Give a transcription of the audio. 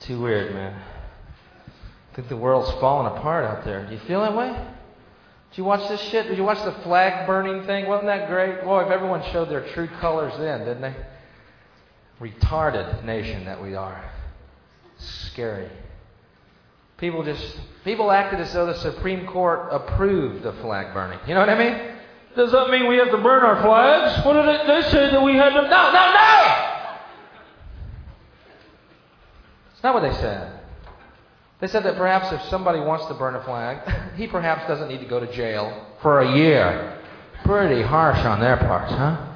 Too weird, man. I think the world's falling apart out there. Do you feel that way? Did you watch this shit? Did you watch the flag burning thing? Wasn't that great? Boy, if everyone showed their true colors then, didn't they? Retarded nation that we are. Scary. People acted as though the Supreme Court approved of flag burning. You know what I mean? Does that mean we have to burn our flags? What did they say that we had to... No! It's not what they said. They said that perhaps if somebody wants to burn a flag, he perhaps doesn't need to go to jail for a year. Pretty harsh on their part, huh?